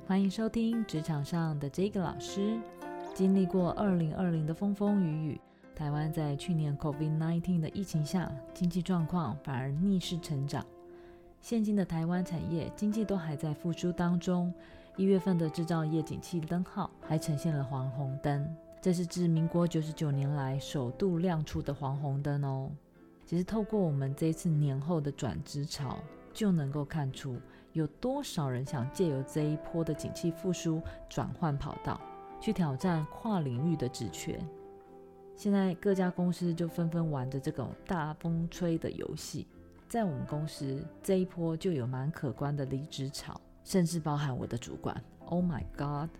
欢迎收听职场上的这个老师。经历过2020的风风雨雨，台湾在去年 COVID-19 的疫情下，经济状况反而逆势成长。现今的台湾产业经济都还在复苏当中，1月份的制造业景气灯号还呈现了黄红灯，这是自民国99年来首度亮出的黄红灯哦。其实透过我们这一次年后的转职潮，就能够看出有多少人想借由这一波的景气复苏转换跑道，去挑战跨领域的职缺。现在各家公司就纷纷玩着这种大风吹的游戏，在我们公司这一波就有蛮可观的离职潮，甚至包含我的主管。 Oh my god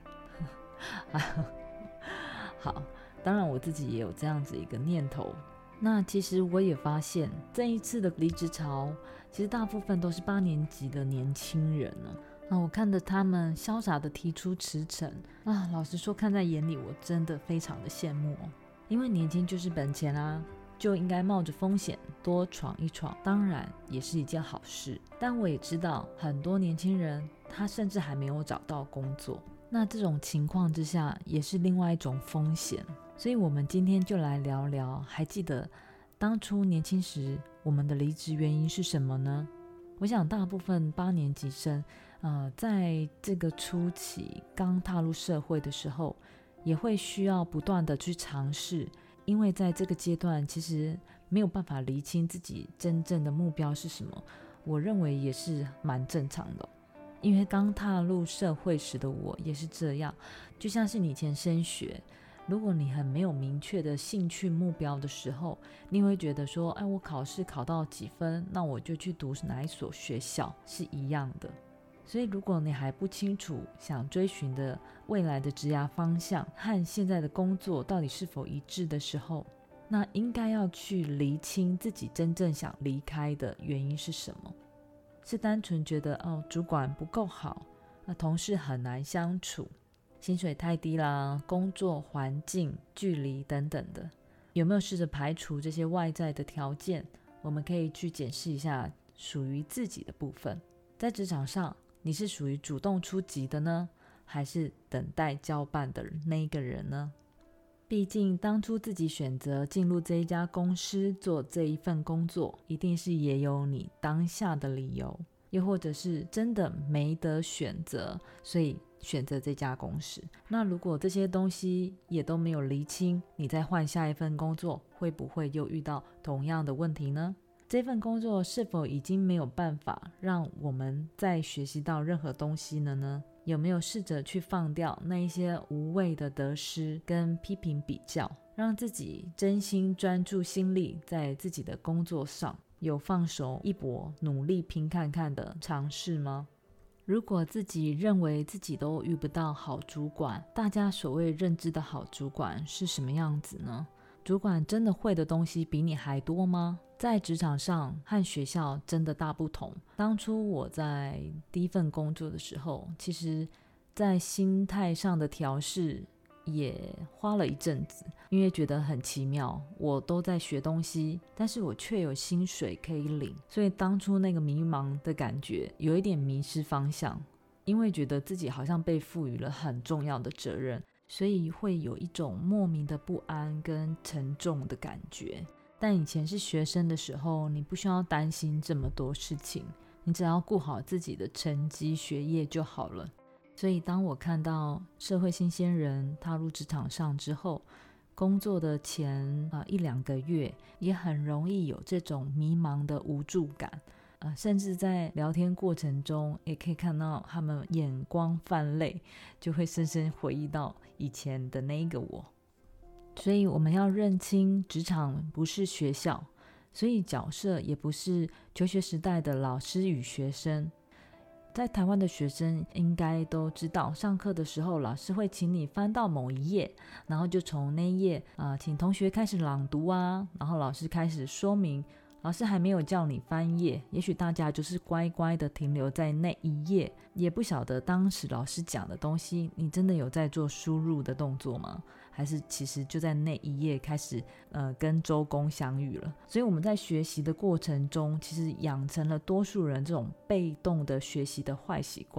好，当然我自己也有这样子一个念头。那其实我也发现这一次的离职潮，其实大部分都是8年级的年轻人呢。我看着他们潇洒的提出辞呈老实说看在眼里，我真的非常的羡慕哦。因为年轻就是本钱啊，就应该冒着风险多闯一闯，当然也是一件好事。但我也知道很多年轻人他甚至还没有找到工作，那这种情况之下也是另外一种风险。所以我们今天就来聊聊，还记得当初年轻时我们的离职原因是什么呢？我想大部分8年级生在这个初期刚踏入社会的时候，也会需要不断的去尝试，因为在这个阶段其实没有办法厘清自己真正的目标是什么，我认为也是蛮正常的。因为刚踏入社会时的我也是这样，就像是你以前升学，如果你很没有明确的兴趣目标的时候，你会觉得说我考试考到几分，那我就去读哪一所学校，是一样的。所以如果你还不清楚想追寻的未来的职涯方向和现在的工作到底是否一致的时候，那应该要去厘清自己真正想离开的原因是什么。是单纯觉得主管不够好，同事很难相处，薪水太低啦，工作环境距离等等的，有没有试着排除这些外在的条件？我们可以去检视一下属于自己的部分。在职场上，你是属于主动出击的呢，还是等待交办的那一个人呢？毕竟当初自己选择进入这一家公司做这一份工作，一定是也有你当下的理由，又或者是真的没得选择，所以选择这家公司。那如果这些东西也都没有厘清，你再换下一份工作，会不会又遇到同样的问题呢？这份工作是否已经没有办法让我们再学习到任何东西了呢？有没有试着去放掉那一些无谓的得失跟批评比较，让自己真心专注心力在自己的工作上，有放手一搏努力拼看看的尝试吗？如果自己认为自己都遇不到好主管，大家所谓认知的好主管是什么样子呢？主管真的会的东西比你还多吗？在职场上和学校真的大不同。当初我在第一份工作的时候，其实在心态上的调试也花了一阵子，因为觉得很奇妙，我都在学东西，但是我却有薪水可以领，所以当初那个迷茫的感觉有一点迷失方向，因为觉得自己好像被赋予了很重要的责任，所以会有一种莫名的不安跟沉重的感觉。但以前是学生的时候，你不需要担心这么多事情，你只要顾好自己的成绩学业就好了。所以当我看到社会新鲜人踏入职场上之后，工作的前1-2个月也很容易有这种迷茫的无助感，甚至在聊天过程中也可以看到他们眼光泛泪，就会深深回忆到以前的那个我。所以我们要认清职场不是学校，所以角色也不是求学时代的老师与学生。在台湾的学生应该都知道，上课的时候老师会请你翻到某一页，然后就从那一页请同学开始朗读啊，然后老师开始说明，老师还没有叫你翻页，也许大家就是乖乖的停留在那一页，也不晓得当时老师讲的东西你真的有在做输入的动作吗？还是其实就在那一页开始跟周公相遇了。所以我们在学习的过程中，其实养成了多数人这种被动的学习的坏习惯。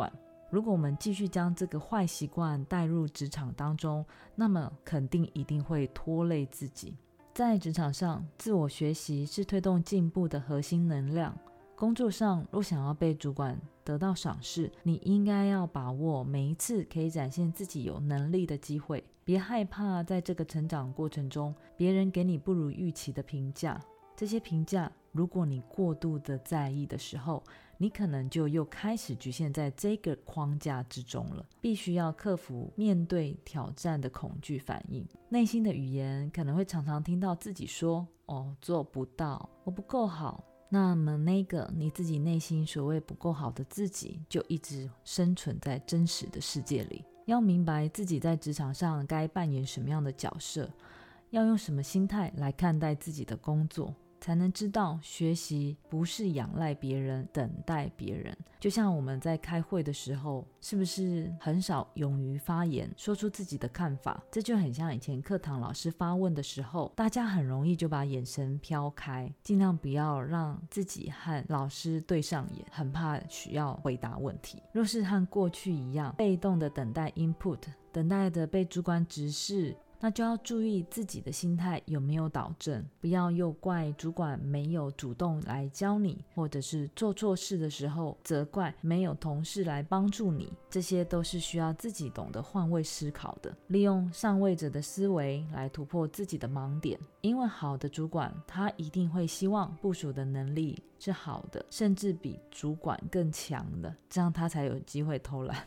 如果我们继续将这个坏习惯带入职场当中，那么肯定一定会拖累自己。在职场上，自我学习是推动进步的核心能量。工作上若想要被主管得到赏识，你应该要把握每一次可以展现自己有能力的机会，别害怕在这个成长过程中别人给你不如预期的评价。这些评价如果你过度的在意的时候，你可能就又开始局限在这个框架之中了，必须要克服面对挑战的恐惧反应。内心的语言可能会常常听到自己说，做不到，我不够好。那么那个你自己内心所谓不够好的自己，就一直生存在真实的世界里。要明白自己在职场上该扮演什么样的角色，要用什么心态来看待自己的工作，才能知道学习不是仰赖别人，等待别人。就像我们在开会的时候，是不是很少勇于发言，说出自己的看法？这就很像以前课堂老师发问的时候，大家很容易就把眼神飘开，尽量不要让自己和老师对上眼，很怕需要回答问题。若是和过去一样，被动的等待 input， 等待着被主管指示，那就要注意自己的心态有没有导正，不要又怪主管没有主动来教你，或者是做错事的时候责怪没有同事来帮助你，这些都是需要自己懂得换位思考的，利用上位者的思维来突破自己的盲点。因为好的主管他一定会希望部属的能力是好的，甚至比主管更强的，这样他才有机会偷懒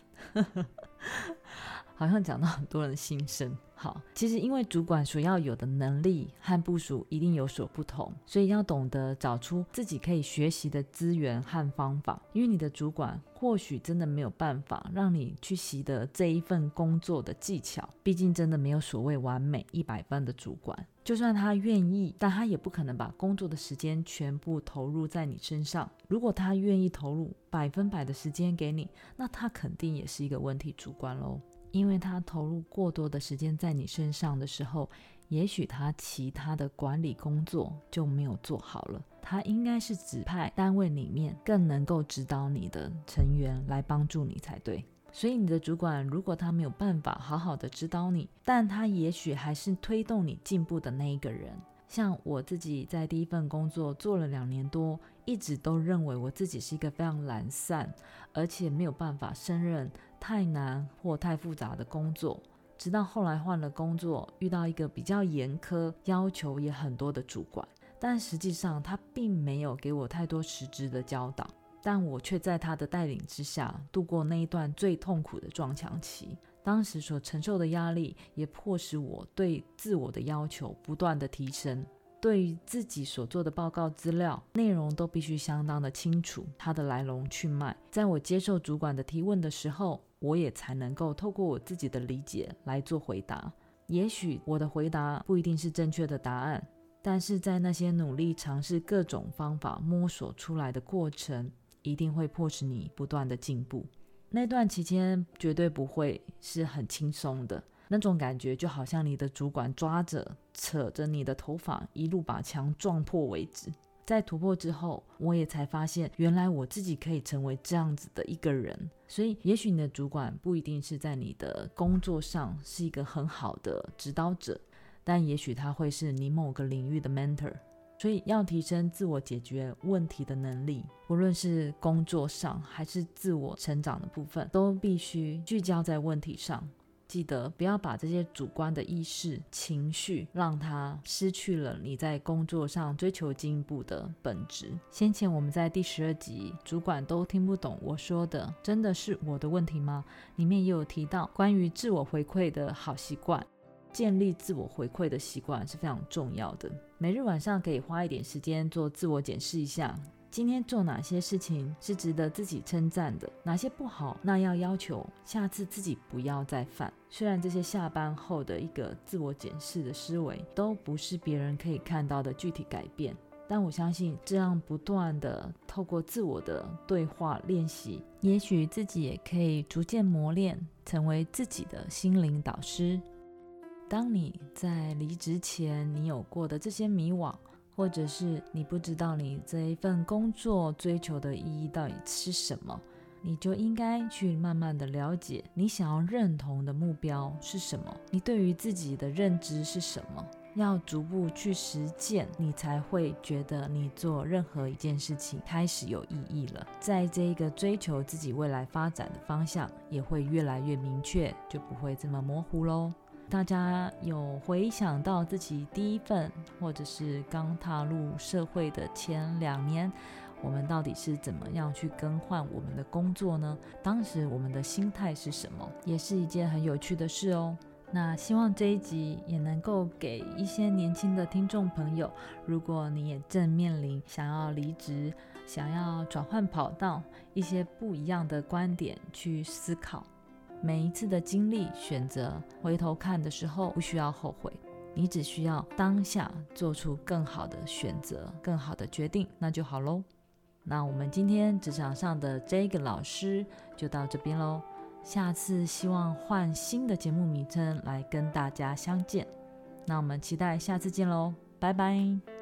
好像讲到很多人的心声。好，其实因为主管所要有的能力和部属一定有所不同，所以要懂得找出自己可以学习的资源和方法。因为你的主管或许真的没有办法让你去习得这一份工作的技巧，毕竟真的没有所谓完美100分的主管。就算他愿意，但他也不可能把工作的时间全部投入在你身上。如果他愿意投入100%的时间给你，那他肯定也是一个问题主管咯。因为他投入过多的时间在你身上的时候，也许他其他的管理工作就没有做好了。他应该是指派单位里面更能够指导你的成员来帮助你才对。所以你的主管如果他没有办法好好的指导你，但他也许还是推动你进步的那一个人。像我自己在第一份工作做了2年多，一直都认为我自己是一个非常懒散，而且没有办法胜任太难或太复杂的工作。直到后来换了工作，遇到一个比较严苛、要求也很多的主管，但实际上他并没有给我太多实质的教导，但我却在他的带领之下度过那一段最痛苦的撞墙期。当时所承受的压力也迫使我对自我的要求不断的提升，对于自己所做的报告资料内容都必须相当的清楚，它的来龙去脉。在我接受主管的提问的时候，我也才能够透过我自己的理解来做回答。也许我的回答不一定是正确的答案，但是在那些努力尝试各种方法摸索出来的过程，一定会迫使你不断的进步。那段期间绝对不会是很轻松的，那种感觉就好像你的主管抓着扯着你的头发一路把墙撞破为止。在突破之后，我也才发现原来我自己可以成为这样子的一个人。所以也许你的主管不一定是在你的工作上是一个很好的指导者，但也许他会是你某个领域的 mentor。所以要提升自我解决问题的能力，无论是工作上还是自我成长的部分，都必须聚焦在问题上。记得不要把这些主观的意识、情绪让它失去了你在工作上追求进步的本质。先前我们在第12集主管都听不懂我说的真的是我的问题吗里面也有提到关于自我回馈的好习惯。建立自我回馈的习惯是非常重要的，每日晚上可以花一点时间做自我检视一下，今天做哪些事情是值得自己称赞的，哪些不好，那要求下次自己不要再犯。虽然这些下班后的一个自我检视的思维都不是别人可以看到的具体改变，但我相信这样不断的透过自我的对话练习，也许自己也可以逐渐磨练，成为自己的心灵导师。当你在离职前你有过的这些迷惘，或者是你不知道你这一份工作追求的意义到底是什么， 你就应该去慢慢的了解你想要认同的目标是什么，你对于自己的认知是什么，要逐步去实践，你才会觉得你做任何一件事情开始有意义了，在这一个追求自己未来发展的方向也会越来越明确，就不会这么模糊咯。大家有回想到自己第一份或者是刚踏入社会的前2年，我们到底是怎么样去更换我们的工作呢？当时我们的心态是什么，也是一件很有趣的事哦。那希望这一集也能够给一些年轻的听众朋友，如果你也正面临想要离职、想要转换跑道，一些不一样的观点去思考。每一次的经历选择回头看的时候，不需要后悔，你只需要当下做出更好的选择、更好的决定，那就好咯。那我们今天职场上的这个老师就到这边咯，下次希望换新的节目名称来跟大家相见，那我们期待下次见咯，拜拜。